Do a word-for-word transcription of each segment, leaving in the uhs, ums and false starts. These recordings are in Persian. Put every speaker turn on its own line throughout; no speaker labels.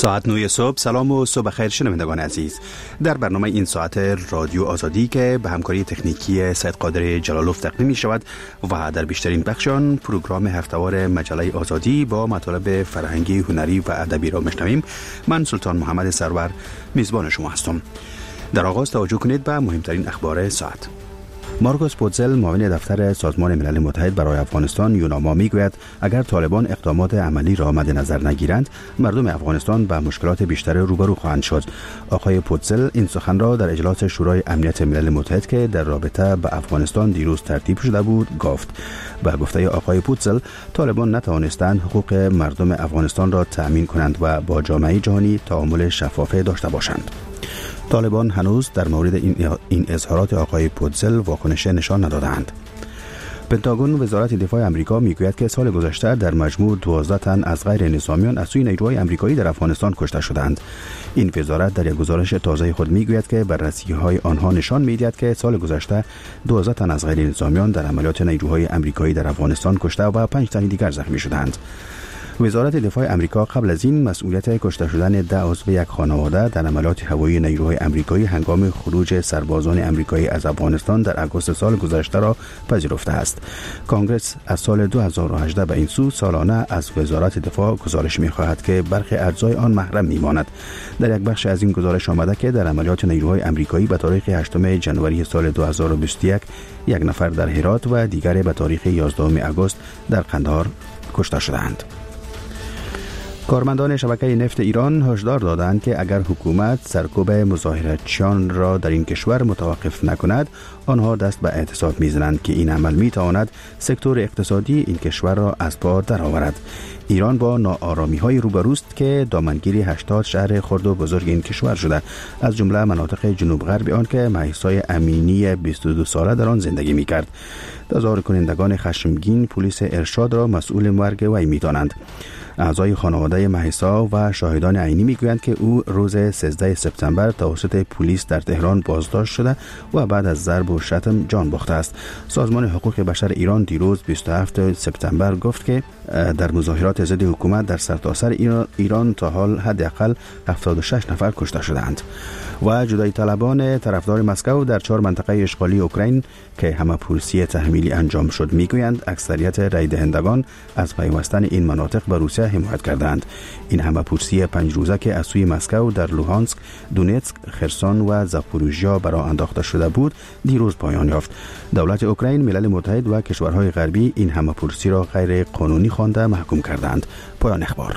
ساعت نه صبح. سلام و صبح خیر شنوندگان عزیز. در برنامه این ساعت رادیو آزادی که به همکاری تکنیکی سید قادر جلالوف تقدیم می شود و در بیشترین بخش آن پروگرام هفته‌وار مجله آزادی با مطالب فرهنگی، هنری و ادبی را میشنویم. من سلطان محمد سرور میزبان شما هستم. در آغاز توجه کنید به مهمترین اخبار ساعت. مارکوس پوتزل، معاون دفتر سازمان ملل متحد برای افغانستان یوناما، میگوید اگر طالبان اقدامات عملی را مد نظر نگیرند، مردم افغانستان به مشکلات بیشتر روبرو خواهند شد. آقای پوتزل این سخن را در اجلاس شورای امنیت ملل متحد که در رابطه به افغانستان دیروز ترتیب شده بود گفت. به گفته آقای پوتزل، طالبان نتوانستند حقوق مردم افغانستان را تأمین کنند و با جامعه جهانی تعامل شفاف داشته باشند. طالبان هنوز در مورد این اظهارات آقای پوتزل واکنش نشان ندادند. پنتاگون، وزارت دفاع آمریکا، میگوید که سال گذشته در مجموع دوازده تن از غیر نظامیان از سوی نیروهای آمریکایی در افغانستان کشته شدند. این وزارت در یک گزارش تازه خود میگوید که بررسی‌های آنها نشان می‌دهد که سال گذشته دوازده تن از غیر نظامیان در عملیات نیروهای آمریکایی در افغانستان کشته و پنج تن دیگر زخمی شدند. وزارت دفاع آمریکا قبل از این مسئولیت کشته شدن ده عضو یک خانواده در عملیات هوایی نیروهای آمریکایی هنگام خروج سربازان آمریکایی از افغانستان در آگوست سال گذشته را پذیرفته است. کنگره از سال دو هزار و هجده به این سو سالانه از وزارت دفاع گزارش می‌خواهد که برخی اجزای آن محرم می‌ماند. در یک بخش از این گزارش آمده که در عملیات نیروهای آمریکایی به تاریخ هشتم ژانویه سال دو هزار و بیست و یک یک نفر در هرات و دیگر به تاریخ یازدهم آگوست در قندهار کشته شدند. کارمندان شبکه نفت ایران هشدار دادند که اگر حکومت سرکوب مظاهراتچیان را در این کشور متوقف نکند، آنها دست به اعتصاب می‌زنند که این عمل می‌تواند سکتور اقتصادی این کشور را از پا درآورد. ایران با ناآرامی‌های روبروست که دامنگیری هشتاد شهر خرد و بزرگ این کشور شده، از جمله مناطق جنوب غربی آن که مهسا امینی بیست و دو ساله در آن زندگی می‌کرد. تظاهر کنندگان خشمگین پلیس ارشاد را مسئول مرگ وی می‌دانند. اعضای خانواده مهسا و شاهدان عینی میگویند که او روز سیزده سپتامبر توسط پلیس در تهران بازداشت شده و بعد از ضرب و شتم جان باخته است. سازمان حقوق بشر ایران دیروز بیست و هفتم سپتامبر گفت که در مظاهرات ضد حکومت در سرتاسر ایران, ایران تا حال حداقل هفتاد و شش نفر کشته شدند. و جدایی طلبان طرفدار مسکو در چهار منطقه اشغالی اوکراین که همه پرسی تحمیلی انجام شد میگویند اکثریت رای دهندگان از پیوستن این مناطق به روسیه حمایت کردند. این همه پرسی پنج روزه که از سوی مسکو در لوهانسک، دونتسک، خرسون و زاپوروژیا برآ انداخته شده بود دیروز پایان یافت. دولت اوکراین، ملل متحد و کشورهای غربی این همه پرسی را غیر قانونی خوانده محکوم کردند. پایان اخبار.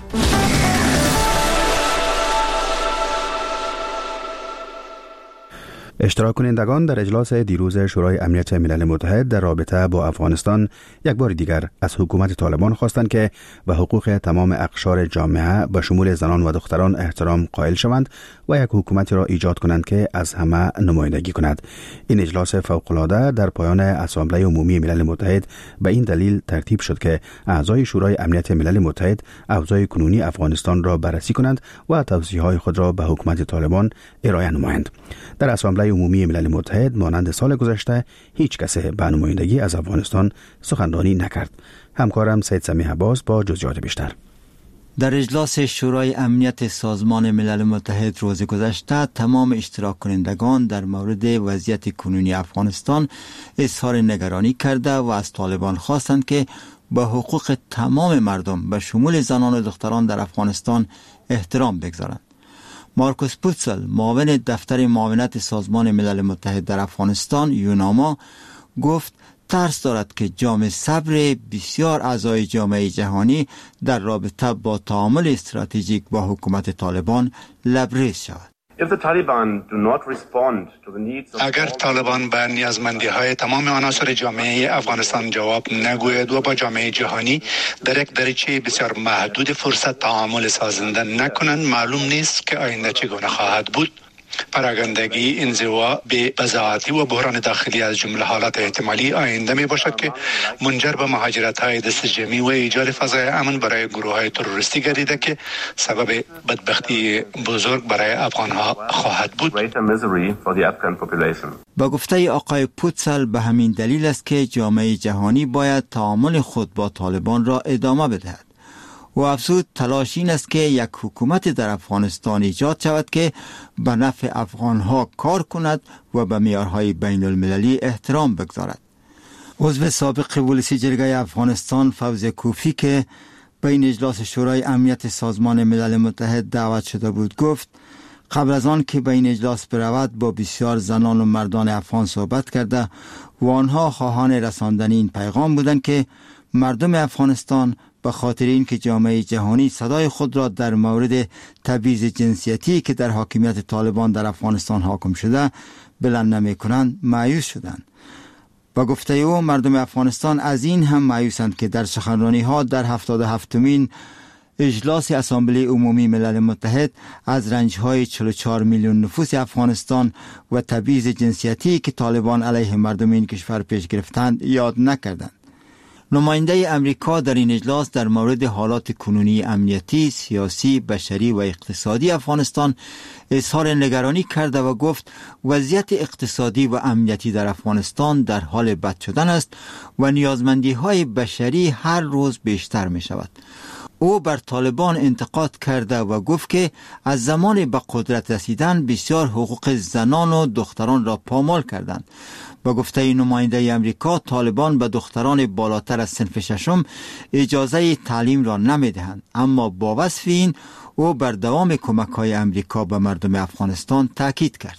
اشتراک کنندگان در اجلاس دیروز شورای امنیت ملل متحد در رابطه با افغانستان یک بار دیگر از حکومت طالبان خواستند که به حقوق تمام اقشار جامعه به شمول زنان و دختران احترام قائل شوند و یک حکومتی را ایجاد کنند که از همه نمایندگی کند. این اجلاس فوق‌العاده در پایان اسامبله عمومی ملل متحد به این دلیل ترتیب شد که اعضای شورای امنیت ملل متحد اوضاع کنونی افغانستان را بررسی کنند و توصیه‌های خود را به حکومت طالبان ارائه نمایند. در اسامبله عمومی ملل متحد مانند سال گذشته هیچ کس به نمایندگی از افغانستان سخنرانی نکرد. همکارم سید سمیح عباس با جزئیات بیشتر.
در اجلاس شورای امنیت سازمان ملل متحد روز گذشته تمام اشتراک کنندگان در مورد وضعیت کنونی افغانستان اظهار نگرانی کرده و از طالبان خواستند که به حقوق تمام مردم به شمول زنان و دختران در افغانستان احترام بگذارند. مارکوس پوتزل، معاون دفتر معاونت سازمان ملل متحد در افغانستان یوناما، گفت ترس دارد که جام صبر بسیار اعضای جامعه جهانی در رابطه با تعامل استراتژیک با حکومت طالبان لبریز شود.
اگر طالبان به نیازمندی‌های تمام عناصر جامعه افغانستان جواب نگوید و با جامعه جهانی در یک دریچه بسیار محدود فرصت تعامل سازنده نکنند، معلوم نیست که آینده چگونه خواهد بود. پراگندگی، انزوا، بی بضاعتی و بحران داخلی از جمله حالات احتمالی آینده می باشد که منجر به مهاجرت‌های دست جمعی و ایجاد فضای امن برای گروه‌های تروریستی گردیده که سبب بدبختی بزرگ برای افغان‌ها خواهد بود.
با گفته آقای پوتزل به همین دلیل است که جامعه جهانی باید تعامل خود با طالبان را ادامه بدهد. و افزود تلاش این است که یک حکومت در افغانستان ایجاد شود که به نفع افغانها کار کند و به معیارهای بین المللی احترام بگذارد. عضو سابق ولسی جرگه افغانستان فوز کوفی که به این اجلاس شورای امنیت سازمان ملل متحد دعوت شده بود گفت قبل از آن که به این اجلاس برود با بسیار زنان و مردان افغان صحبت کرده و آنها خواهان رساندن این پیغام بودند که مردم افغانستان به خاطر اینکه جامعه جهانی صدای خود را در مورد تبعیض جنسیتی که در حاکمیت طالبان در افغانستان حاکم شده بلند نمی کنند مایوس شدند. با گفته او مردم افغانستان از این هم مایوسند که در سخنرانی ها در هفتاد و هفتمین اجلاس اسامبله عمومی ملل متحد از رنج‌های چهل و چهار میلیون نفوس افغانستان و تبعیض جنسیتی که طالبان علیه مردم این کشور پیش گرفتند یاد نکردند. نماینده امریکا در این اجلاس در مورد حالات کنونی امنیتی، سیاسی، بشری و اقتصادی افغانستان اظهار نگرانی کرده و گفت وضعیت اقتصادی و امنیتی در افغانستان در حال بد شدن است و نیازمندی های بشری هر روز بیشتر می شود. او بر طالبان انتقاد کرده و گفت که از زمان به قدرت رسیدن بسیار حقوق زنان و دختران را پامال کردند. با گفته نماینده امریکا طالبان به دختران بالاتر از صنف ششم اجازه تعلیم را نمیدهند، اما با وصف این او بر دوام کمک‌های امریکا به مردم افغانستان تاکید کرد.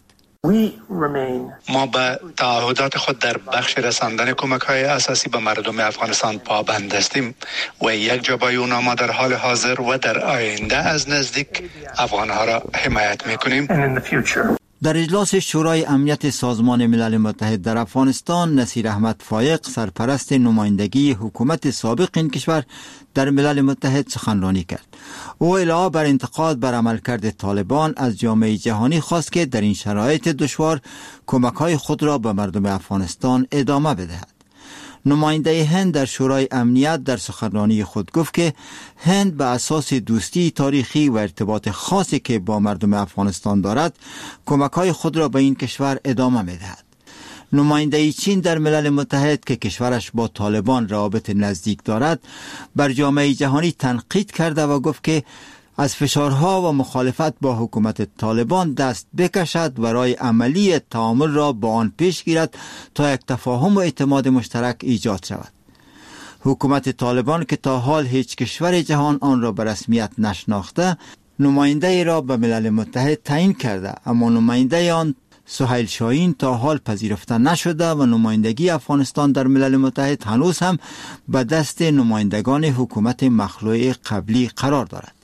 ما به تعهدات خود در بخش رساندن کمک‌های اساسی به مردم افغانستان پابند هستیم و یک جا با اونا ما در حال حاضر و در آینده از نزدیک افغانها را حمایت می‌کنیم.
در اجلاس شورای امنیت سازمان ملل متحد در افغانستان نصیر احمد فایق سرپرست نمایندگی حکومت سابق این کشور در ملل متحد سخنرانی کرد. او علاوه بر انتقاد بر عملکرد طالبان از جامعه جهانی خواست که در این شرایط دشوار کمک‌های خود را به مردم افغانستان ادامه بدهد. نماینده هند در شورای امنیت در سخنرانی خود گفت که هند به اساس دوستی تاریخی و ارتباط خاصی که با مردم افغانستان دارد کمک‌های خود را به این کشور ادامه می‌دهد. نماینده چین در ملل متحد که کشورش با طالبان روابط نزدیک دارد بر جامعه جهانی تنقید کرده و گفت که از فشارها و مخالفت با حکومت طالبان دست بکشد و راه عملی تعامل را با آن پیش گیرد تا یک تفاهم و اعتماد مشترک ایجاد شود. حکومت طالبان که تا حال هیچ کشور جهان آن را به رسمیت نشناخته نماینده را به ملل متحد تعیین کرده، اما نماینده آن سهیل شاهین تا حال پذیرفته نشده و نمایندگی افغانستان در ملل متحد هنوز هم به دست نمایندگان حکومت مخلوع قبلی قرار دارد.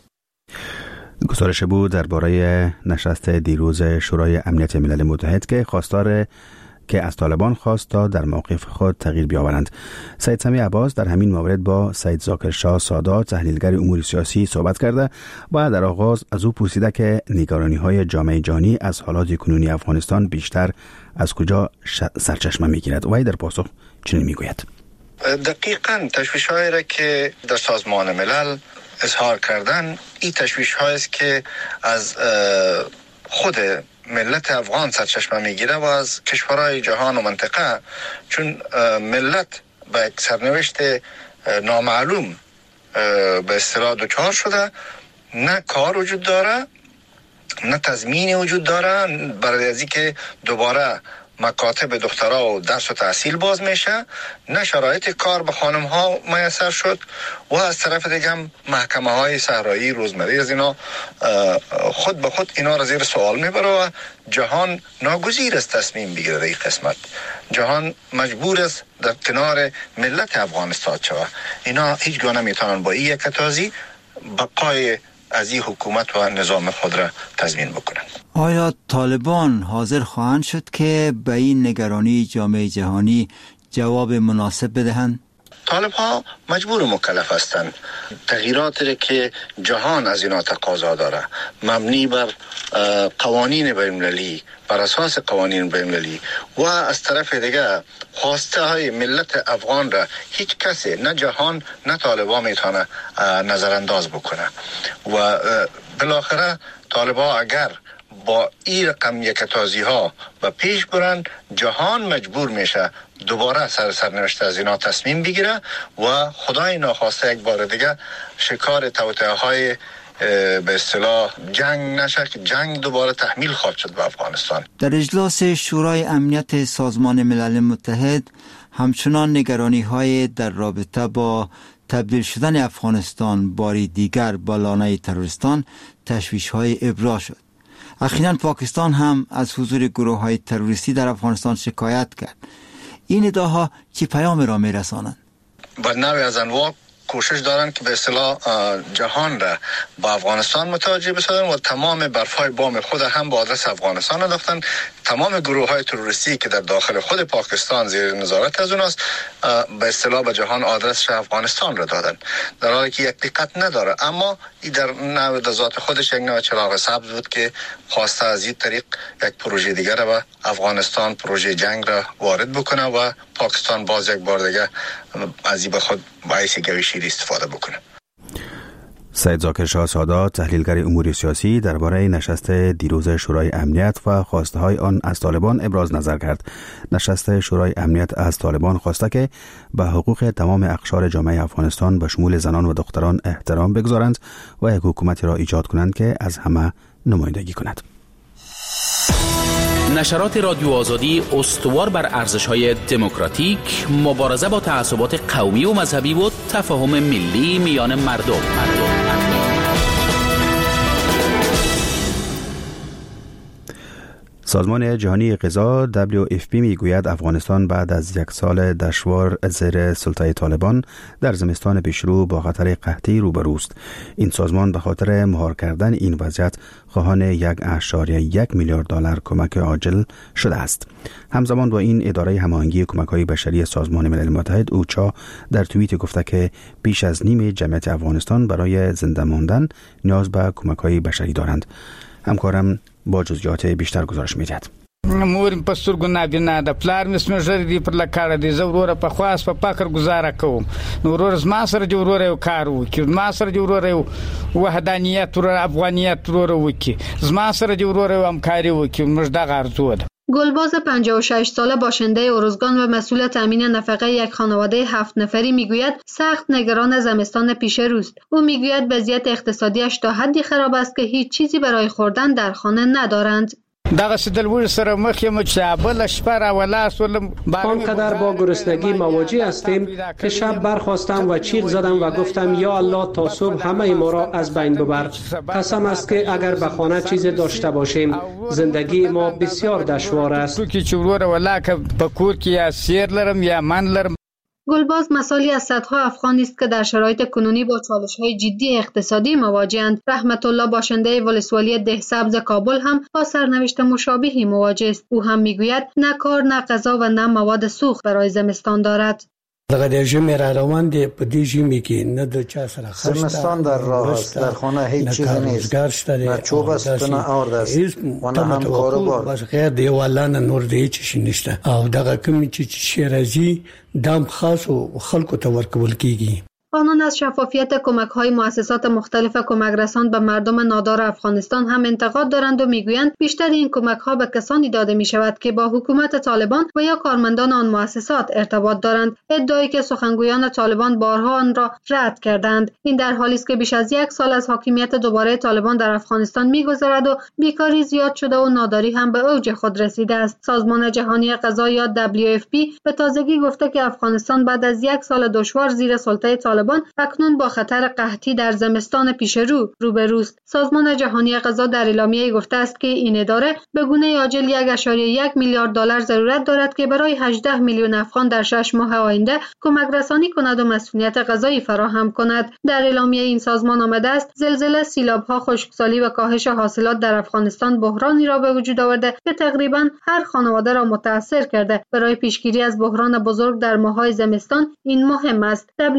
گزارش بود درباره نشست دیروز شورای امنیت ملل متحد که خواستار که از طالبان خواست تا در موقف خود تغییر بیاورند. سید سمیع عباس در همین مورد با سید ذاکر شاه سادات تحلیلگر امور سیاسی صحبت کرده و در آغاز از او پرسیده که نگرانی‌های جامعه جهانی از حالات کنونی افغانستان بیشتر از کجا سرچشمه می‌گیرد و در پاسخ چنین می‌گوید:
دقیقاً تشویش‌هایی را که در سازمان ملل اظهار کردن این تشویش‌هایی است که از خود ملت افغان سرچشمه میگیره و از کشورهای جهان و منطقه، چون ملت به یک سرنوشت نامعلوم به اصطلاح دچار شده، نه کار وجود داره، نه تضمینی وجود داره برای از اینکه دوباره مکاتب دخترها و درس و تحصیل باز میشه، نه شرایط کار به خانم ها میسر شد و از طرف دیگه هم محکمه های صحرایی روزمره از اینا خود به خود اینا را زیر سوال میبره و جهان ناگزیر است تصمیم بگیره. در این قسمت جهان مجبور است در کنار ملت افغانستان شود. اینا هیچگاه نمیتونن با این یکتازی بقای از این حکومت و نظام خود را تضمین بکنند.
آیا طالبان حاضر خواهند شد که به این نگرانی جامعه جهانی جواب مناسب بدهند؟
طالب ها مجبور مکلف هستند. تغییراتی که جهان از اینا تقاضا داره مبنی بر قوانین بین‌المللی، بر اساس قوانین بین‌المللی و از طرف دیگه خواسته های ملت افغان را هیچ کسی، نه جهان نه طالبان میتونه نظر انداز بکنه و بالاخره طالبان اگر با این رقم یکتازی ها و پیش برن، جهان مجبور میشه دوباره سر سرنوشت از اینا تصمیم بگیره و خدای ناخواسته یک بار دیگه شکار توطئه های به اصطلاح جنگ نشه که جنگ دوباره تحمیل خواهد شد به افغانستان.
در اجلاس شورای امنیت سازمان ملل متحد همچنان نگرانی های در رابطه با تبدیل شدن افغانستان باری دیگر با لانه تروریستان تشویش های ابراز شد. اخیراً پاکستان هم از حضور گروه های تروریستی در افغانستان شکایت کرد. این ادعاها چه پیام را می رسانند؟
با نوع از انواع کوشش دارن که به اصطلاح جهان را با افغانستان متوجه بسازن و تمام برفای بام خود هم با آدرس افغانستان انداختن. تمام گروه های تروریستی که در داخل خود پاکستان زیر نظارت از اوناست به اصطلاح به جهان آدرس افغانستان را دادن، در حالی که یک دقت نداره. اما این در نوع ذات خودش یک نوع چراغ سبز بود که خواسته از این طریق یک پروژه دیگر را به افغانستان، پروژه جنگ را وارد بکنه و پاکستان باز یک بار دیگه از این به خود باعث گوشی استفاده بکنه.
سید ذاکر شاه سادات، تحلیلگر امور سیاسی، درباره نشست دیروز شورای امنیت و خواسته های آن از طالبان ابراز نظر کرد. نشست شورای امنیت از طالبان خواسته که به حقوق تمام اقشار جامعه افغانستان به شمول زنان و دختران احترام بگذارند و یک حکومتی را ایجاد کنند که از همه نمایندگی کند.
نشرات رادیو آزادی استوار بر ارزش‌های دموکراتیک، مبارزه با تعصبات قومی و مذهبی و تفاهم ملی میان مردم. مردم.
سازمان جهانی غذا دبلیو اف پی میگوید افغانستان بعد از یک سال دشوار زیر سلطه طالبان در زمستان پیشرو با خطر قحطی روبروست. این سازمان به خاطر مهار کردن این وضعیت خواهان یک اشاریه یک میلیارد دلار کمک عاجل شده است. همزمان با این اداره هماهنگی کمک‌های بشری سازمان ملل متحد اوچا در توییت گفته که بیش از نیم جمعیت افغانستان برای زنده ماندن نیاز به کمک‌های بشری دارند. همکارم با جزئیات بیشتر گزارش می‌دهد.
مور په سترګو نابینا ده، پلار مې سمژر دی پر لکاړه دی، زه وروره په خواست په فقر گزاره کوم. نو وروره زما سره دې وروره یو کار وکړي، زما سره دې وروره یو وحدانیت وروره افغانیت وروره وکړي، زما سره دې وروره یو همکاري وکړي. موږ دغه آرزو ده.
گلباز پنجاه و شش ساله باشنده ارزگان و مسئول تامین نفقه یک خانواده هفت نفری میگوید سخت نگران زمستان پیش روست. او میگوید وضعیت اقتصادیش تا حدی خراب است که هیچ چیزی برای خوردن در خانه ندارند.
دغه سدلور سره مخ یم چې بل شپه ولا سولم
آنقدر با گرسنگی مواجه هستیم که شب برخواستم و چیغ زدم و گفتم یا الله تا صبح همه ما را از بین ببر. قسم است که اگر به خانه چیز داشته باشیم زندگی ما بسیار دشوار است.
تو کی چورور ولا که پکور کی یا سیر لرم یا من لرم.
گلباز مثالی از صدها افغانی است که در شرایط کنونی با چالش‌های جدی اقتصادی مواجه‌اند. رحمت الله باشنده ولسوالی دهسبز کابل هم با سرنوشت مشابهی مواجه است. او هم میگوید نه کار، نه غذا و نه مواد سوخت برای زمستان دارد.
دغه ژمی را روان دی، په دې ژمی کې نه د چا سره خشته،
زمستان در راه است، در خانه هیچ چیزی نیست، نه چوب است نه آرد است و نه هم کاروبار.
بس غیر دی والله نه نور دی هیڅ شي نشته او دغه کوم چې شي راځي دام خاص او خلکو ته ورکول کیږي.
آنان از شفافیت کمک‌های مؤسسات مختلف کمک رسان به مردم نادار افغانستان هم انتقاد دارند و میگویند بیشتر این کمک‌ها به کسانی داده می‌شود که با حکومت طالبان و یا کارمندان آن مؤسسات ارتباط دارند، ادعایی که سخنگویان طالبان بارها آن را رد کردند. این در حالی است که بیش از یک سال از حاکمیت دوباره طالبان در افغانستان می‌گذرد و بیکاری زیاد شده و ناداری هم به اوج خود رسیده است. سازمان جهانی غذا یا دبلیو اف پی به تازگی گفته که افغانستان بعد از یک سال دشوار زیر سلطه طالبان اکنون با خطر قحطی در زمستان پیشرو روبروست. سازمان جهانی غذا در اعلامیه گفته است که این اداره به گونه عاجل یک ممیز یک میلیارد دلار ضرورت دارد که برای هجده میلیون افغان در شش ماه آینده کمک رسانی کند و مسئولیت غذایی فراهم کند. در اعلامیه این سازمان آمده است زلزله، سیلاب‌ها، خشکسالی و کاهش حاصلات در افغانستان بحرانی را به وجود آورده که تقریبا هر خانواده را متاثر کرده. برای پیشگیری از بحران بزرگ در ماه‌های زمستان این مهم است. دبلیو اف پی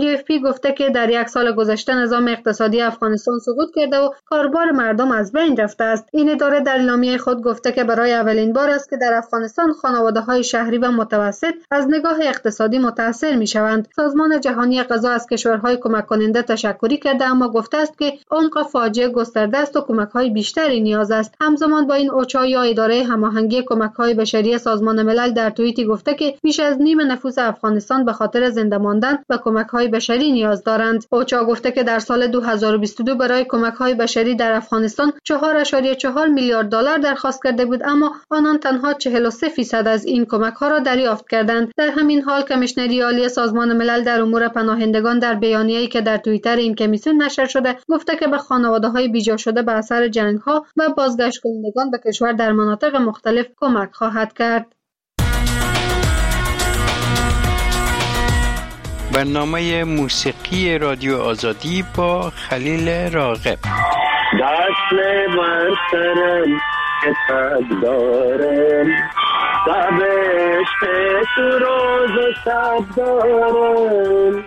گفته که در یک سال گذشته نظام اقتصادی افغانستان سقوط کرده و کاربار مردم از بین رفته است. این اداره در اعلامیه خود گفته که برای اولین بار است که در افغانستان خانواده‌های شهری و متوسط از نگاه اقتصادی متاثر می‌شوند. سازمان جهانی غذا از کشورهای کمک کننده تشکری کرده، اما گفته است که عمق فاجعه گسترده است و کمک‌های بیشتری نیاز است. همزمان با این اوچا یا اداره هماهنگی کمک‌های بشری سازمان ملل در توییتی گفته که بیش از نیم نفوس افغانستان به خاطر زنده ماندن به کمک‌های بشری نیاز دارند. اوچا گفته که در سال دو هزار و بیست و دو برای کمک‌های بشری در افغانستان چهار ممیز چهار میلیارد دلار درخواست کرده بود، اما آنان تنها چهل و سه فیصد از این کمک‌ها را دریافت کردند. در همین حال کمیشنری عالی سازمان ملل در امور پناهندگان در بیانیه‌ای که در توییتر این کمیسیون نشر شده گفته که به خانواده‌های بیجا شده به اثر جنگ‌ها و بازگشت کنندگان به کشور در مناطق مختلف کمک خواهد کرد.
برنامه موسیقی رادیو آزادی با خلیل راغب.
دست بر سرم که تک دارم، سبشت تو روز و شب دارم،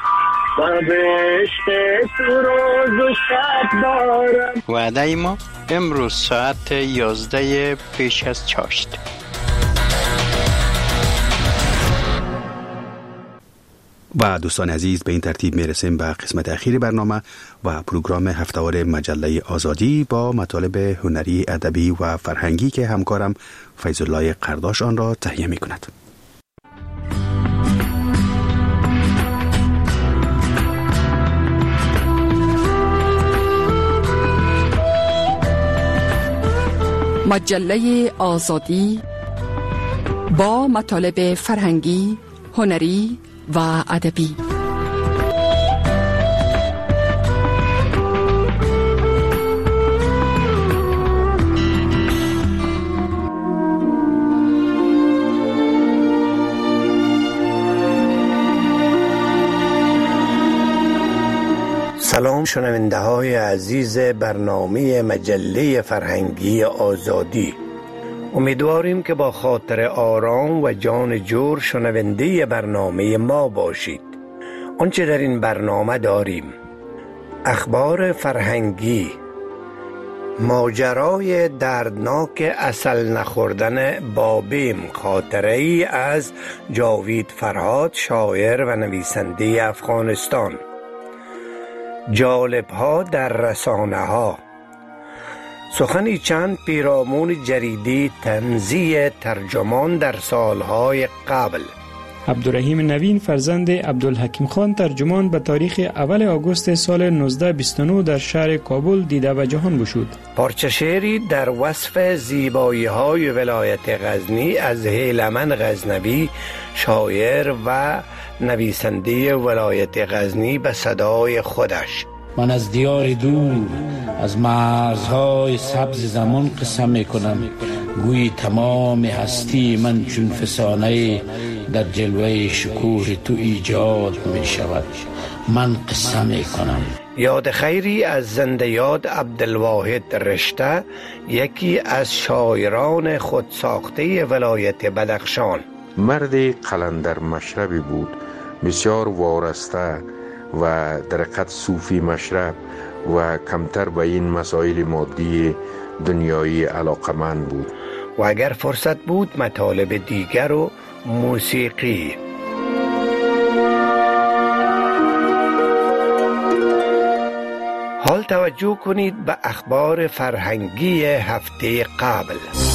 سبشت تو روز و شب دارم.
وعده ما امروز ساعت یازده پیش از چاشت.
و دوستان عزیز، به این ترتیب میرسیم به قسمت اخیر برنامه و پروگرام هفته‌وار مجله آزادی با مطالب هنری، ادبی و فرهنگی که همکارم فیض الله قرداش آن را تهیه می کند.
مجله آزادی با مطالب فرهنگی، هنری و ادبی.
سلام شنونده های عزیز برنامه مجله فرهنگی آزادی. امیدواریم که با خاطر آرام و جان جور شنونده برنامه ما باشید. آنچه در این برنامه داریم: اخبار فرهنگی، ماجرای دردناک عسل نخوردن بابیم، خاطره‌ای از جاوید فرهاد، شاعر و نویسنده افغانستان، جالب‌ها در رسانه‌ها، سخنی چند پیرامون جریده تنزیه ترجمان در سالهای قبل.
عبدالرحیم نوین فرزند عبدالحکیم خان ترجمان به تاریخ اول آگوست سال نوزده بیست و نه در شهر کابل دیده به جهان گشود.
پارچه شعری در وصف زیبایی‌های ولایت غزنی از هیلمن غزنوی، شاعر و نویسنده ولایت غزنی، به صدای خودش.
من از دیار دور، از مرزهای سبز زمان قسم میکنم، گویی تمام هستی من چون فسانه در جلوه شکوه تو ایجاد می شود. من قسم میکنم.
یاد خیری از زنده یاد عبدالواحد رشته، یکی از شاعران خودساخته ولایت بدخشان.
مرد قلندر مشربی بود، بسیار وارسته و در حقیقت صوفی مشرب و کمتر به این مسائل مادی دنیایی علاقمند بود.
و اگر فرصت بود مطالب دیگر و موسیقی. حال توجه کنید به اخبار فرهنگی هفته قبل.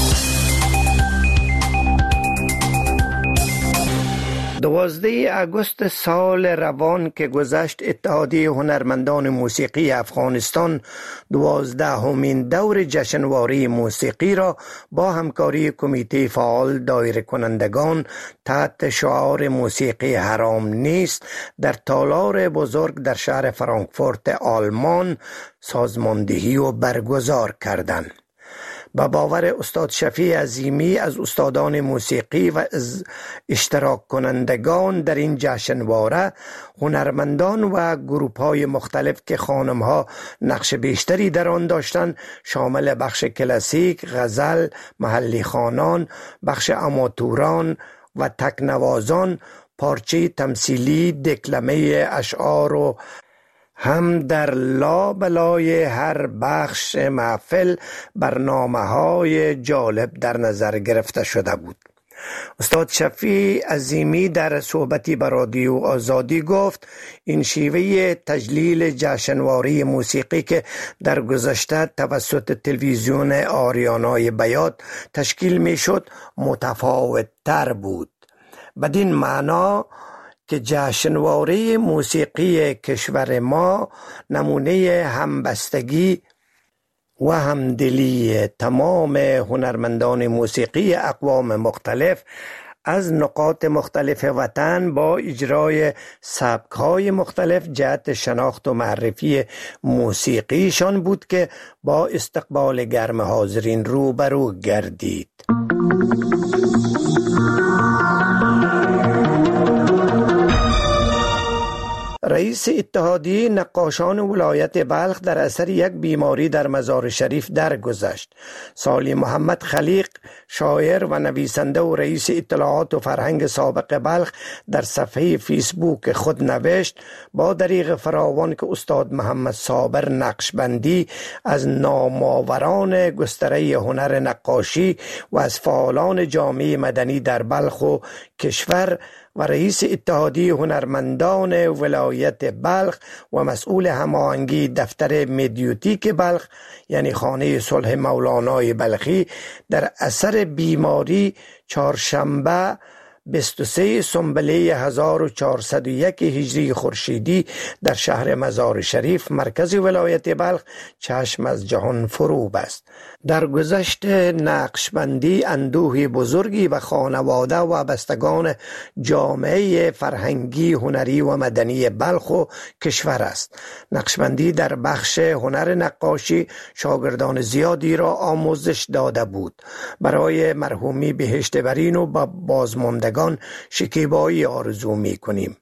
دوازده آگوست سال روان که گذشت، اتحادیه هنرمندان موسیقی افغانستان دوازدهمین دور جشنواره موسیقی را با همکاری کمیته فعال دایر کنندگان تحت شعار موسیقی حرام نیست در تالار بزرگ در شهر فرانکفورت آلمان سازماندهی و برگزار کردند. با باور استاد شفیع عظیمی از استادان موسیقی و از اشتراک کنندگان در این جشنواره، هنرمندان و گروپ‌های مختلف که خانم‌ها نقش بیشتری در آن داشتند، شامل بخش کلاسیک، غزل، محلی خوانان، بخش اماتوران و تکنوازان، پارچه تمثیلی، دکلمه اشعار و هم در لابلای هر بخش محفل برنامه‌های جالب در نظر گرفته شده بود. استاد شفیع عظیمی در صحبتی با رادیو آزادی گفت این شیوه تجلیل جشنواره موسیقی که در گذشته توسط تلویزیون آریانا بیات تشکیل می شد متفاوت تر بود، بدین معنا که جشنواره موسیقی کشور ما نمونه همبستگی و همدلی تمام هنرمندان موسیقی اقوام مختلف از نقاط مختلف وطن با اجرای سبک‌های مختلف جهت شناخت و معرفی موسیقیشان بود که با استقبال گرم حاضرین روبرو گردید. رئیس اتحادیه نقاشان ولایت بلخ در اثر یک بیماری در مزار شریف درگذشت. سالی محمد خلیق، شاعر و نویسنده و رئیس اطلاعات و فرهنگ سابق بلخ، در صفحه فیسبوک خود نوشت با دریغ فراوان که استاد محمد صابر نقشبندی از نامآوران گستره هنر نقاشی و از فعالان جامعه مدنی در بلخ و کشور و رئیس اتحادیه هنرمندان ولایت بلخ و مسئول هماهنگی دفتر مدیوتیک بلخ یعنی خانه صلح مولانای بلخی در اثر بیماری چهارشنبه بیست و سوم سنبله هزار و چهارصد و یک هجری خورشیدی در شهر مزار شریف مرکز ولایت بلخ چشم از جهان فرو بست. در گذشت نقشبندی اندوه بزرگی به خانواده و بستگان جامعه فرهنگی، هنری و مدنی بلخ و کشور است. نقشبندی در بخش هنر نقاشی شاگردان زیادی را آموزش داده بود. برای مرحومی بهشت برین و با بازماندگان شکیبایی آرزو می کنیم.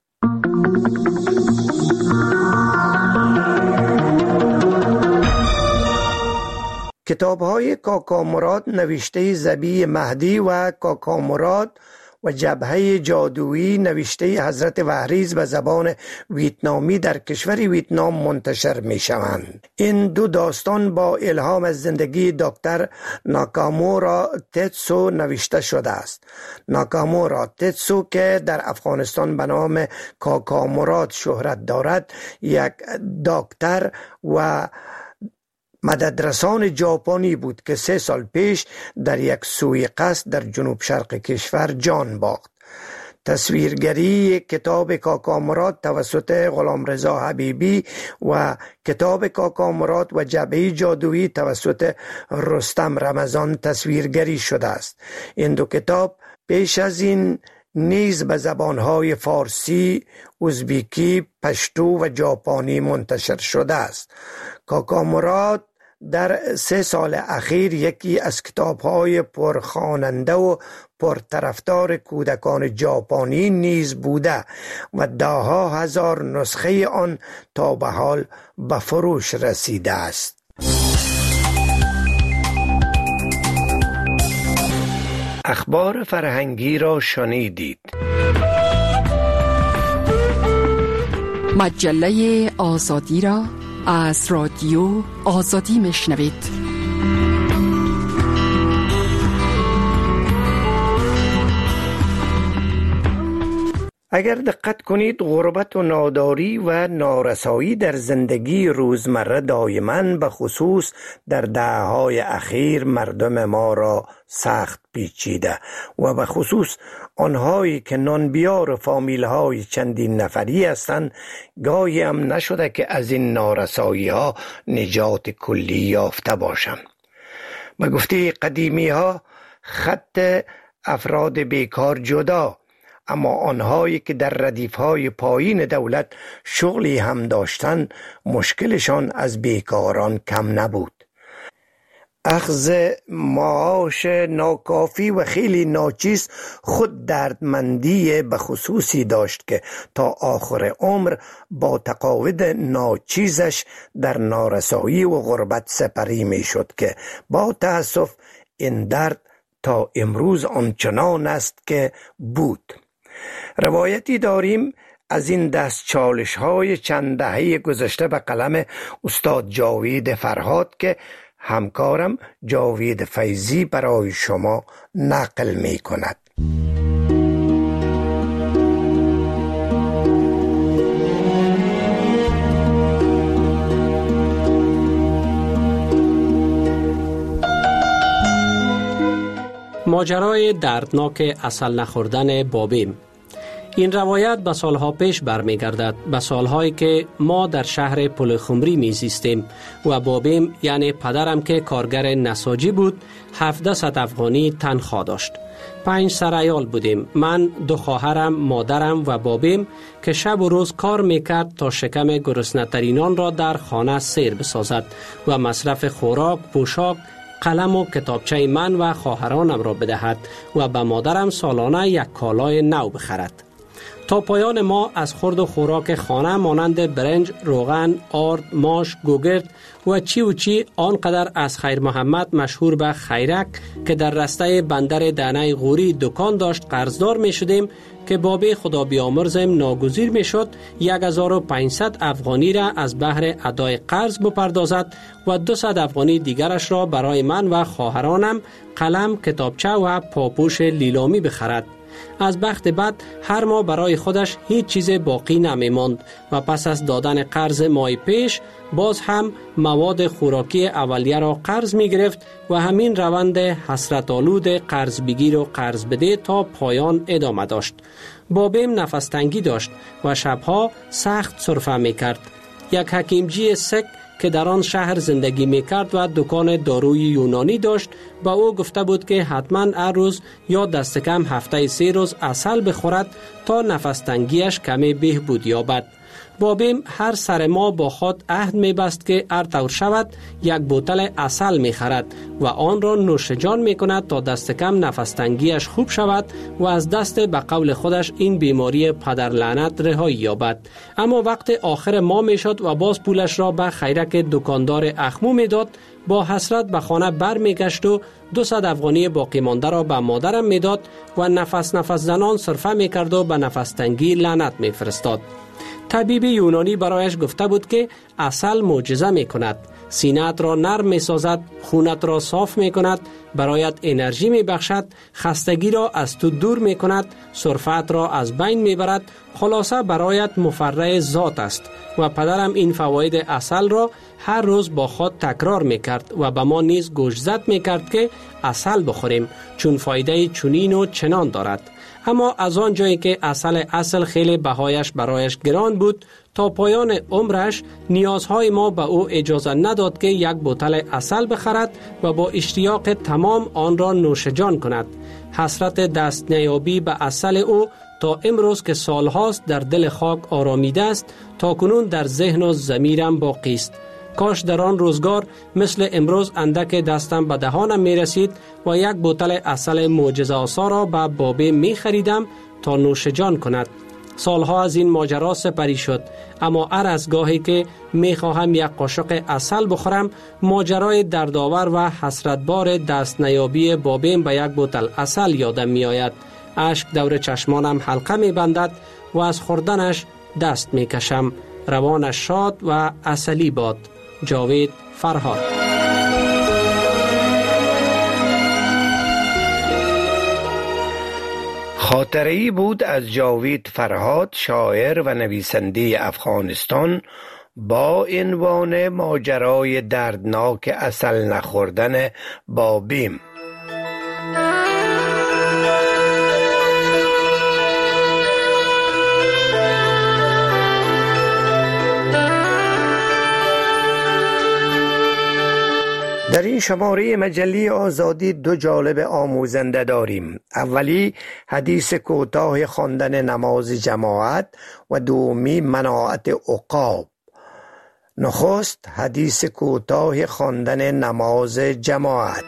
کتاب‌های کاکا مراد نوشته زبی مهدی و کاکا مراد و جبهه جادویی نوشته حضرت وحریز به زبان ویتنامی در کشور ویتنام منتشر می شوند. این دو داستان با الهام از زندگی دکتر ناکامورا تتسو نوشته شده است. ناکامورا تتسو که در افغانستان به نام کاکا مراد شهرت دارد، یک دکتر و مددرسان ژاپنی بود که سه سال پیش در یک سوءقصد در جنوب شرق کشور جان باخت. تصویرگری کتاب کاکا مراد توسط غلامرضا حبیبی و کتاب کاکا مراد و جبهه جادویی توسط رستم رمضان تصویرگری شده است. این دو کتاب پیش از این نیز به زبانهای فارسی، ازبیکی، پشتو و ژاپنی منتشر شده است. کاکا مراد در سه سال اخیر یکی از کتاب‌های پرخواننده و پرطرفدار کودکان ژاپنی نیز بوده و ده‌ها هزار نسخه آن تا به حال به فروش رسیده است. اخبار فرهنگی را شنیدید.
مجله آزادی را از رادیو آزادی میشنوید.
اگر دقت کنید غربت و ناداری و نارسایی در زندگی روزمره دائما به خصوص در دهه‌های اخیر مردم ما را سخت پیچیده و به خصوص آنهایی که نانبیار فامیل‌های چندین نفری هستند گاهی هم نشده که از این نارسایی‌ها نجات کلی یافته باشند. به گفته قدیمی‌ها خط افراد بیکار جدا، اما آنهایی که در ردیف‌های پایین دولت شغلی هم داشتند مشکلشان از بیکاران کم نبود. اخذ معاش ناکافی و خیلی ناچیز خود دردمندی به خصوصی داشت که تا آخر عمر با تقاعد ناچیزش در نارسایی و غربت سپری می شد که با تأسف این درد تا امروز آنچنان است که بود. روایتی داریم از این دست چالش های چند دهه گذشته به قلم استاد جاوید فرهاد که همکارم جاوید فیضی برای شما نقل می کند.
ماجرای دردناک عسل نخوردن بابیم. این روایت به سالها پیش برمیگردد، به سالهایی که ما در شهر پلخمری میزیستیم و بابیم یعنی پدرم که کارگر نساجی بود هفتصد افغانی تنخواه داشت. پنج سرایال بودیم، من، دو خواهرم، مادرم و بابیم که شب و روز کار میکرد تا شکم گرسنه‌ترینان را در خانه سیر بسازد و مصرف خوراک، پوشاک، قلم و کتابچه من و خواهرانم را بدهد و به مادرم سالانه یک کالای نو بخرد. تا پایان ما از خورد و خوراک خانه مانند برنج، روغن، آرد، ماش، گوگرد و چی و چی آنقدر از خیر محمد مشهور به خیرک که در رسته بندر دانه غوری دکان داشت قرضدار می شدیم که بابی خدا بیامرزم ناگزیر می شد یک هزار و پانصد افغانی را از بهر ادای قرض بپردازد و دویست افغانی دیگرش را برای من و خواهرانم قلم، کتابچه و پاپوش لیلامی بخرد. از بخت بد هر ماه برای خودش هیچ چیز باقی نمی ماند و پس از دادن قرض ماه پیش باز هم مواد خوراکی اولیه را قرض می گرفت و همین روند حسرت آلود قرض بگیر و قرض بده تا پایان ادامه داشت. بابیم نفس تنگی داشت و شبها سخت سرفه می کرد. یک حکیمجی سک که در آن شهر زندگی میکرد و دکان داروی یونانی داشت با او گفته بود که حتما هر روز یا دست کم هفته سه روز عسل بخورد تا نفس تنگیش کمی بهبود یابد. بابیم هر سر ماه با خود عهد میبست که هر طور شود یک بوتل عسل میخرد و آن را نوش جان میکند تا دست کم نفس تنگیش خوب شود و از دست به قول خودش این بیماری پدر لعنت رهایی یابد. اما وقت آخر ماه میشد و باز پولش را به خیرک دکاندار اخمو میداد. با حسرت به خانه بر میگشت و دویست افغانی باقی مانده را به مادرم میداد و نفس نفس زنان صرفه میکرد و به نفس تنگی لعنت میفرستاد. طبیب یونانی برایش گفته بود که عسل معجزه می کند، سینه‌ات را نرم می سازد، خونت را صاف می کند، برایت انرژی می بخشد، خستگی را از تو دور می کند، سرفت را از بین می برد، خلاصه برایت مفرح ذات است. و پدرم این فواید عسل را هر روز با خود تکرار می کرد و به ما نیز گوشزد می کرد که عسل بخوریم چون فایده چنین و چنان دارد. اما از آن جایی که عسل اصل خیلی بهایش برایش گران بود تا پایان عمرش نیازهای ما به او اجازه نداد که یک بوتل عسل بخرد و با اشتیاق تمام آن را نوش جان کند. حسرت دست نیابی به عسل او تا امروز که سالهاست در دل خاک آرامیده است تا کنون در ذهن و ضمیرم باقی است. کاش در آن روزگار مثل امروز اندک دستم به دهانم می رسید و یک بوتل عسل معجزه آسا را به بابی می خریدم تا نوش جان کند. سالها از این ماجرا سپری شد، اما هر از گاهی که می خواهم یک قاشق عسل بخورم ماجرای دردآور و حسرتبار دست نیابی بابیم به یک بوتل عسل یادم می آید. اشک دور چشمانم حلقه می بندد و از خوردنش دست می کشم. روانش شاد و عسلی باد. جاوید فرهاد.
خاطره‌ای بود از جاوید فرهاد، شاعر و نویسنده افغانستان، با عنوان ماجرای دردناک عسل نخوردن بابیم. در این شماره مجله آزادی دو جالب آموزنده داریم. اولی حدیث کوتاه خواندن نماز جماعت و دومی مناعت عقاب. نخست حدیث کوتاه خواندن نماز جماعت.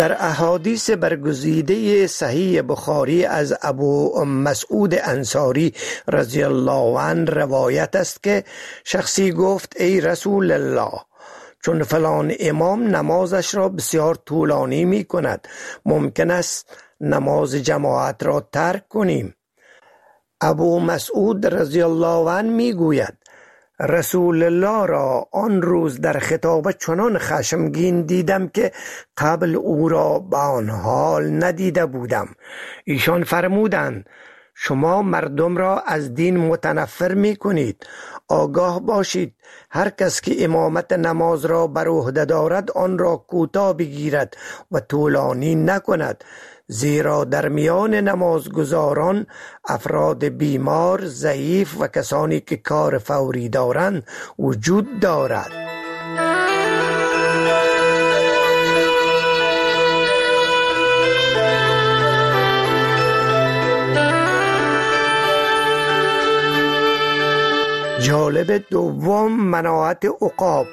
در احادیث برگزیده صحیح بخاری از ابو مسعود انصاری رضی الله عنه روایت است که شخصی گفت ای رسول الله، چون فلان امام نمازش را بسیار طولانی می کند، ممکن است نماز جماعت را ترک کنیم؟ ابو مسعود رضی الله عنه می گوید رسول الله را آن روز در خطاب چنان خشمگین دیدم که قبل او را به آن حال ندیده بودم. ایشان فرمودند شما مردم را از دین متنفر می کنید. آگاه باشید هر کس که امامت نماز را بر عهده دارد آن را کوتاه بگیرد و طولانی نکند، زیرا در میان نمازگزاران افراد بیمار، ضعیف و کسانی که کار فوری دارند وجود دارد. جالب دوم، مناعت عقاب.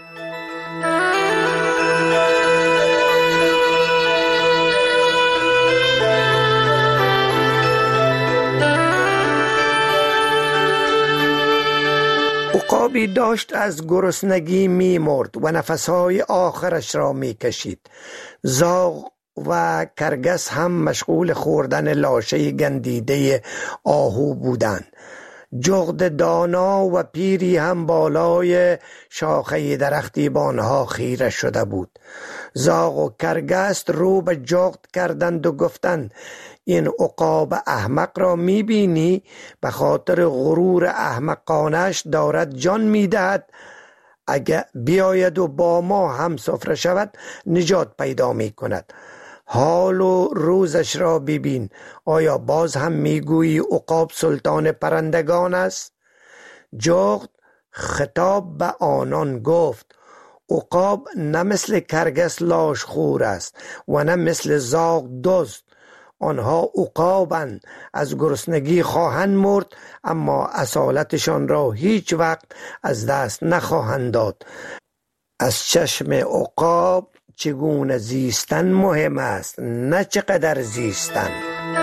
عقابی داشت از گرسنگی می مرد و نفسهای آخرش را می کشید. زاغ و کرگس هم مشغول خوردن لاشه گندیده آهو بودند. جغد دانا و پیری هم بالای شاخه درختی به آنها خیره شده بود. زاغ و کرگس رو به جغد کردند و گفتند این عقاب احمق را میبینی؟ به خاطر غرور احمقانش دارد جان میدهد. اگر بیاید و با ما هم سفره شود نجات پیدا میکند. حال و روزش را ببین. آیا باز هم میگویی عقاب سلطان پرندگان است؟ جغد خطاب به آنان گفت عقاب نه مثل کرگس لاش خور است و نه مثل زاغ دزد. آنها عقابند، از گرسنگی خواهند مرد اما اصالتشان را هیچ وقت از دست نخواهند داد. از چشم عقاب چگونه زیستن مهم است، نه چقدر زیستن.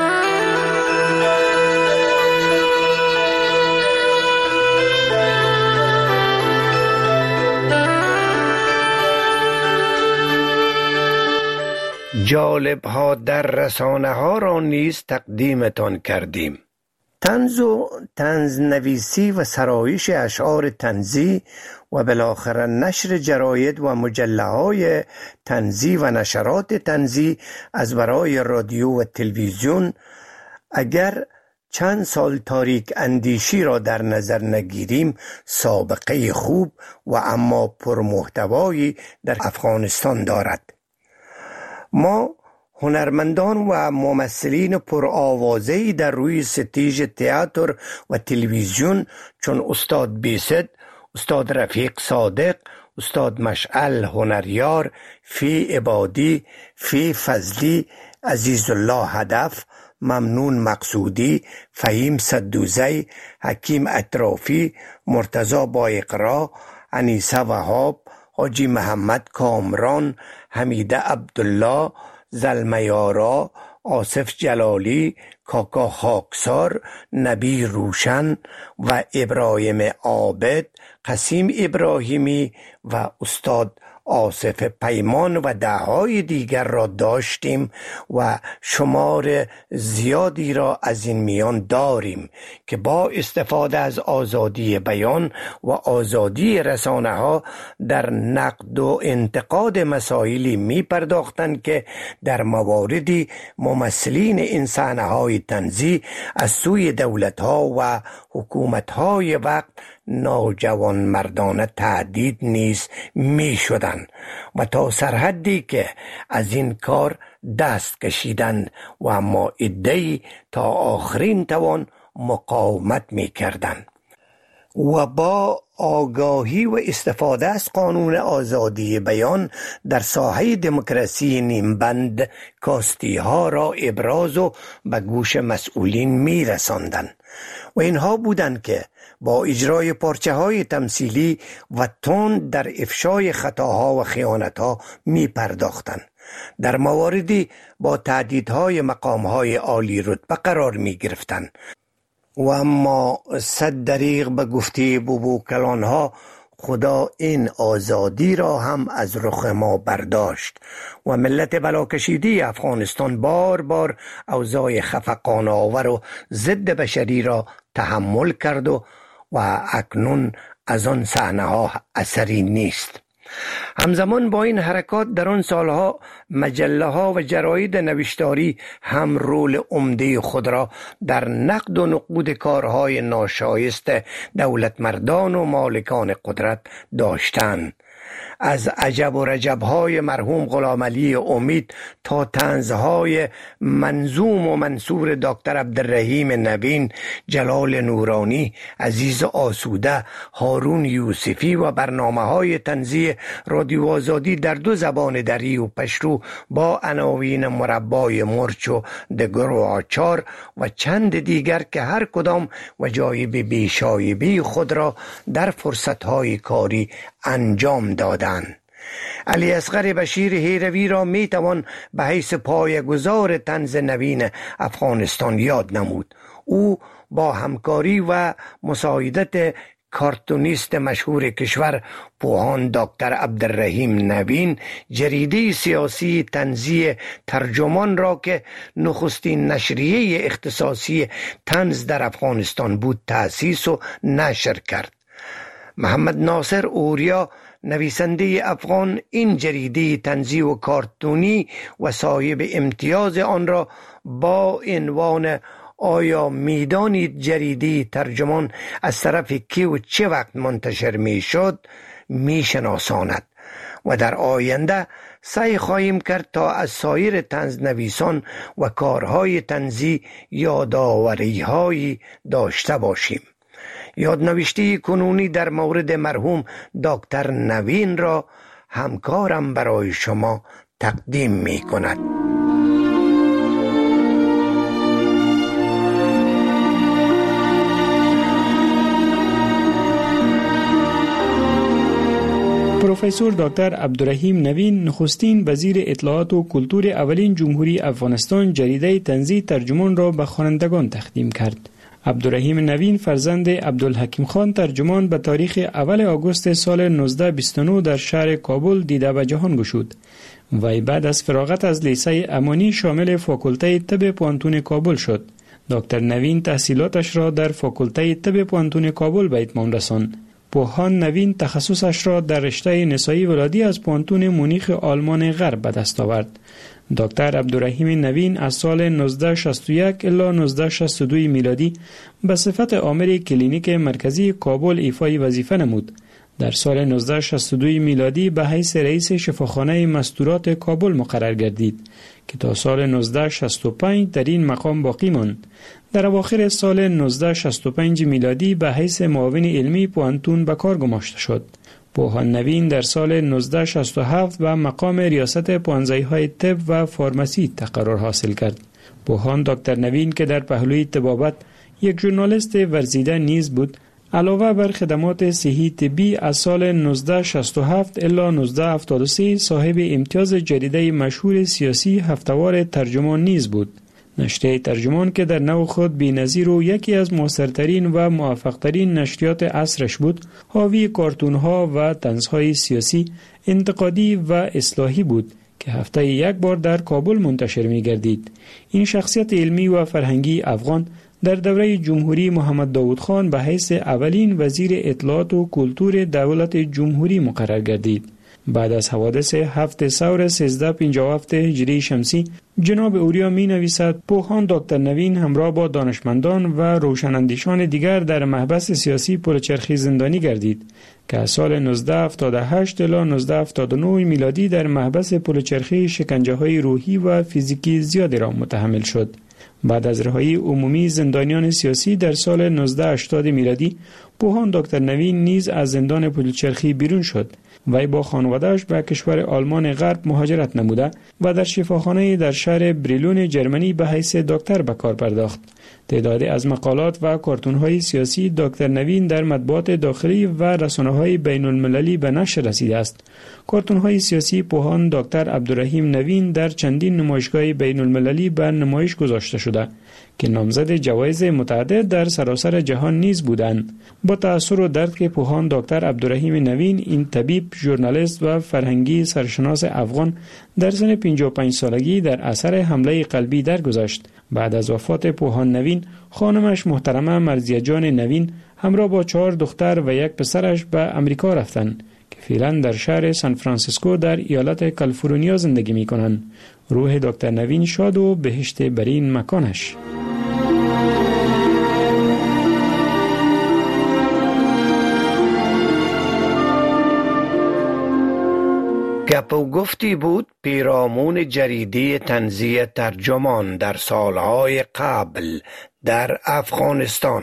جالب ها در رسانه ها را نیز تقدیمتان کردیم. طنز و طنز نویسی و سرایش اشعار طنزی و بالاخره نشر جراید و مجله های طنزی و نشرات طنزی از برای رادیو و تلویزیون اگر چند سال تاریک اندیشی را در نظر نگیریم سابقه خوب و اما پرمحتوایی در افغانستان دارد. ما هنرمندان و ممثلین پرآوازه‌ای در روی ستیج تئاتر و تلویزیون چون استاد بیست، استاد رفیق صادق، استاد مشعل هنریار، فی عبادی، فی فضلی، عزیز الله هدف، ممنون مقصودی، فهیم صدوزی، حکیم اطرافی، مرتضی با اقرا، انیسه وهاب، حاجی محمد کامران، حمیده عبدالله، زلمیارا، آصف جلالی، کاکا خاکسار، نبی روشن و ابراهیم عابد، قسیم ابراهیمی و استاد آصف پیمان و دههای دیگر را داشتیم و شمار زیادی را از این میان داریم که با استفاده از آزادی بیان و آزادی رسانه ها در نقد و انتقاد مسائلی می پرداختند که در مواردی ممثلین این صحنه های طنزی از سوی دولت ها و حکومت های وقت ناجوان مردانه تهدید نیز می شدند و تا سرحدی که از این کار دست کشیدند و اما عده‌ای تا آخرین توان مقاومت می کردند و با آگاهی و استفاده از قانون آزادی بیان در ساحه دموکراسی نیمبند کاستی ها را ابراز و به گوش مسئولین می رساندند و اینها بودند که با اجرای پارچه های تمثیلی و تند در افشای خطاها و خیانتها می پرداختند در مواردی با تهدیدهای مقامهای عالی رتبه قرار می گرفتند و اما صد دریغ به گفته بوبو کلانها خدا این آزادی را هم از رخ ما برداشت و ملت بلاکشیده افغانستان بار بار اوضاع خفقان آور و ضد بشری را تحمل کرد و, و اکنون از آن صحنه ها اثری نیست. همزمان با این حرکات در آن سالها مجله ها و جراید نوشتاری هم رول عمده خود را در نقد و نقود کارهای ناشایست دولتمردان و مالکان قدرت داشتند. از عجب و رجبهای مرحوم غلام علی امید تا طنزهای منظوم و منصور دکتر عبدالرحیم نوین، جلال نورانی، عزیز آسوده، هارون یوسفی و برنامه‌های طنزی رادیو آزادی در دو زبان دری و پشتو با عناوین مربای مرچ و دگر و آچار و چند دیگر که هر کدام وجایب بیشایبی خود را در فرصتهای کاری انجام دادند. علی اصغر بشیر هیروی را می توان به حیث پایه‌گذار طنز نوین افغانستان یاد نمود. او با همکاری و مساعدت کارتونیست مشهور کشور پوهان دکتر عبدالرحیم نوین جریده سیاسی طنزی ترجمان را که نخستین نشریه اختصاصی طنز در افغانستان بود تأسیس و نشر کرد. محمد ناصر اوریا نویسنده افغان این جریده طنزی و کارتونی و صاحب امتیاز آن را با عنوان آیا میدانید جریده ترجمان از طرف کی و چه وقت منتشر می شد می شناساند و در آینده سعی خواهیم کرد تا از سایر طنز نویسان و کارهای طنزی یادآوری‌هایی داشته باشیم. یادنوشته کنونی در مورد مرحوم دکتر نوین را همکارم برای شما تقدیم می کند.
پروفسور دکتر عبدالرحیم نوین نخستین وزیر اطلاعات و کلتور اولین جمهوری افغانستان جریده طنزی ترجمان را به خوانندگان تقدیم کرد. عبدالرحیم نوین فرزند عبدالحکیم خان ترجمان به تاریخ اول آگوست سال نوزده بیست و نه در شهر کابل دیده به جهان گشود. وی بعد از فراغت از لیسه امانی شامل فاکولته طب پوهنتون کابل شد. دکتر نوین تحصیلاتش را در فاکولته طب پوهنتون کابل به اتمام رساند. پوهان نوین تخصصش را در رشته نسایی ولادی از پوهنتون مونیخ آلمان غرب به دست آورد. دکتر عبدالرحیم نوین از سال نوزده شصت و یک الی نوزده شصت و دو میلادی به صفت آمر کلینیک مرکزی کابل ایفای وظیفه نمود. در سال نوزده شصت و دو میلادی به حیث رئیس شفاخانه مستورات کابل مقرر گردید که تا سال نوزده شصت و پنج در این مقام باقی ماند. در اواخر سال نوزده شصت و پنج میلادی به حیث معاون علمی پوهنتون به کار گماشته شد. پوهان نوین در سال نوزده شصت و هفت به مقام ریاست پوهنځی‌های طب و فارمسی تقرر حاصل کرد. پوهان دکتر نوین که در پهلوی طبابت یک ژورنالیست ورزیده نیز بود، علاوه بر خدمات صحی طبی از سال نوزده شصت و هفت الی نوزده هفتاد و سه صاحب امتیاز جریده مشهور سیاسی هفتوار ترجمان نیز بود. نشریه ترجمان که در نوع خود بی‌نظیر و یکی از موثرترین و موفقترین نشریات عصرش بود، حاوی کارتون‌ها و طنزهای سیاسی، انتقادی و اصلاحی بود که هفته یک بار در کابل منتشر می‌گردید. این شخصیت علمی و فرهنگی افغان در دوره جمهوری محمد داود خان به حیث اولین وزیر اطلاعات و کلتور دولت جمهوری مقرر گردید. بعد از حوادث هفت سور سیزده پنجاه و هفت هجری شمسی، جناب اوریا می نویسد پوهان دکتر نوین همراه با دانشمندان و روشناندیشان دیگر در محبس سیاسی پلچرخی زندانی گردید که از سال نوزده هفتاد و هشت الی نوزده هفتاد و نه میلادی در محبس پلچرخی شکنجه های روحی و فیزیکی زیادی را متحمل شد. بعد از رهایی عمومی زندانیان سیاسی در سال نوزده هشتاد میلادی، پوهان دکتر نوین نیز از زندان پلچرخی بیرون شد. وی با خانواده‌اش به کشور آلمان غرب مهاجرت نموده و در شفاخانه در شهر بریلون جرمنی به حیث دکتر به کار پرداخت. تعدادی از مقالات و کارتون‌های سیاسی دکتر نوین در مطبوعات داخلی و رسانه‌های بین‌المللی به نشر رسیده است. کارتون‌های سیاسی پوهان دکتر عبدالرحیم نوین در چندین نمایشگاه بین‌المللی به نمایش گذاشته شده که نامزد جوایز متعدد در سراسر جهان نیز بودند. با تأثیر و درد که پوهان دکتر عبدالرحیم نوین، این طبیب، ژورنالیست و فرهنگی سرشناس افغان، در سن پنجاه و پنج سالگی در اثر حمله قلبی درگذشت. بعد از وفات پوهان نوین، خانمش محترمه مرضیه جان نوین همراه با چهار دختر و یک پسرش به امریکا رفتند که فعلا در شهر سان فرانسیسکو در ایالت کالیفرنیا زندگی می کنند. روح دکتر نوین شاد و بهشت برین مکانش.
گپ و گفتی بود پیرامون جریده طنزی ترجمان در سالهای قبل در افغانستان.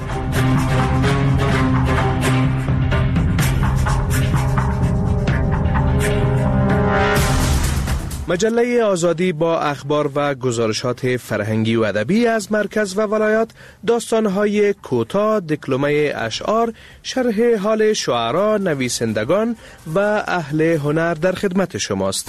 مجله آزادی با اخبار و گزارشات فرهنگی و ادبی از مرکز و ولایات، داستان‌های کوتاه، دکلمه اشعار، شرح حال شعرا، نویسندگان و اهل هنر در خدمت شماست.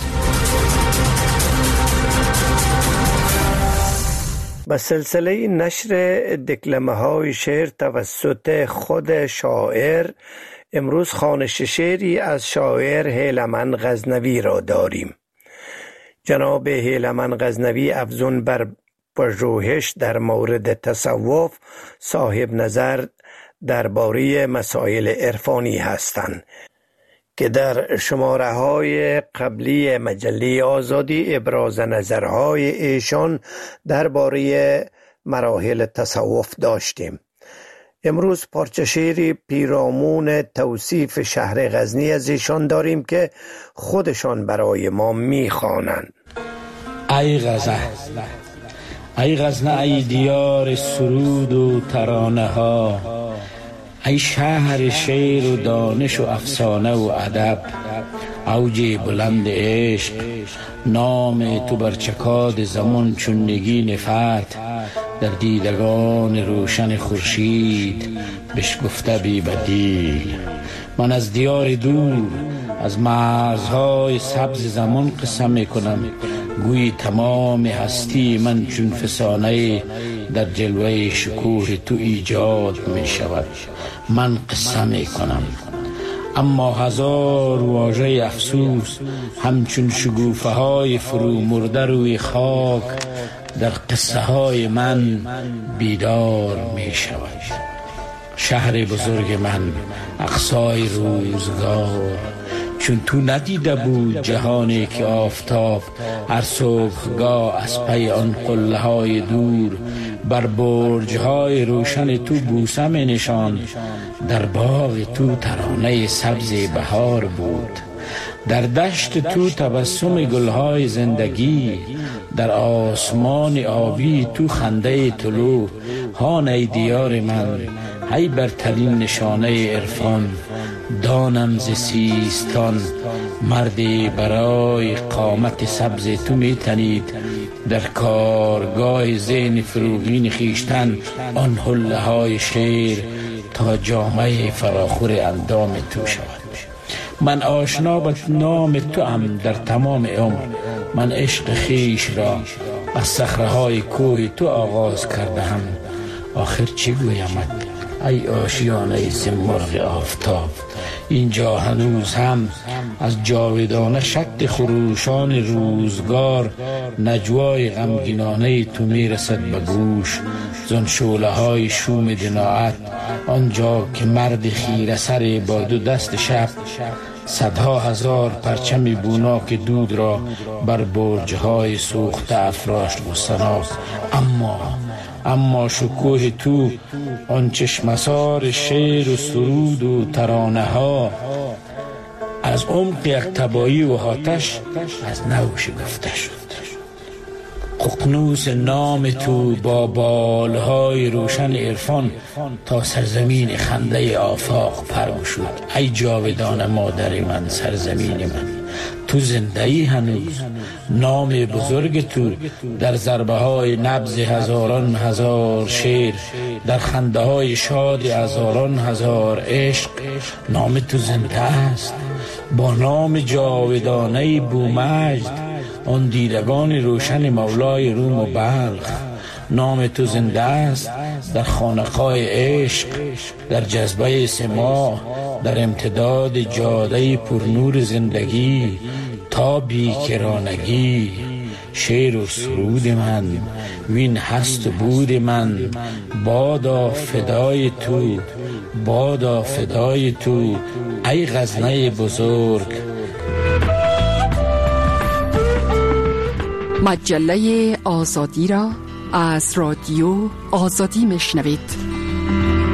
به سلسله نشر دکلمه های شعر توسط خود شاعر، امروز خوانش شعری از شاعر هیلمن غزنوی را داریم. جناب هیلمن غزنوی افزون بر پژوهش در مورد تصوف صاحب نظر درباره مسائل عرفانی هستند که در شماره های قبلی مجله آزادی ابراز نظرهای ایشان درباره مراحل تصوف داشتیم. امروز پارچه شعری پیرامون توصیف شهر غزنی از ایشان داریم که خودشان برای ما میخوانند.
ای غزه، ای غزنه، ای دیار سرود و ترانه ها، ای شهر شعر و دانش و افسانه و ادب، اوج بلند عشق، نام تو بر چکاد زمان چون نگین فتح در دیدگان روشن خورشید بشکفته بی بدیل. من از دیار دور، از مرزهای سبز زمان قسم میکنم، گویی تمام هستی من چون فسانه در جلوه شکوه تو ایجاد می شود. من قسم میکنم، اما هزار واژه افسوس همچون شگوفه های فرو مرده روی خاک در قصه های من بیدار می شود. شهر بزرگ من، اقصای روزگار، چون تو ندیده بود جهانی که آفتاب هر صبحگاه از پی آن قله های دور بر برج های روشن تو بوسه می نشان. در باغ تو ترانه سبز بهار بود، در دشت تو تبسم گلهای زندگی، در آسمان آبی تو خنده طلوع. هان ای دیار من، ای برترین نشانه عرفان، دانم ز سیستان مردی برای قامت سبز تو می تنید. در کارگاه ذهن فروغین خیشتن آن حله های شعر تا جامعه فراخور اندام تو شود. من آشنا به نام تو ام در تمام عمر، من عشق خیش را از صخره‌های کوه تو آغاز کردم. آخر چی گویمت ای آشیانه سیمرغ آفتاب؟ اینجا هنوز هم از جاودانه شد خروشان روزگار نجوای غمگینانه تو میرسد به گوش. زن شعله های شوم دناعت، آنجا که مرد خیره سر با دو دست شب صدها هزار پرچم بوناک دود را بر برج‌های سوخته افراشت گستناک. اما اما شکوه تو، آن چشمسار شعر و سرود و ترانه ها، از عمق یک تبایی و آتش از نو شکفته شد. ققنوس نام تو با بالهای روشن عرفان تا سرزمین خنده آفاق پر گشود. ای جاودان مادر من، سرزمین من، تو زنده ای هنوز. نام بزرگ تو در ضربه های نبض هزاران هزار شیر، در خنده های شاد هزاران هزار عشق. نام تو زنده است با نام جاودانه بومجد، آن دیدگان روشن مولای روم و بلخ. نام تو زنده است در خانقاه عشق، در جذبه سما، در امتداد جاده پرنور زندگی تا بیکرانگی. شعر و سرود من، وین هست و بود من، بادا فدای تو، بادا فدای تو ای غزنه بزرگ.
مجله آزادی را از رادیو آزادی میشنوید.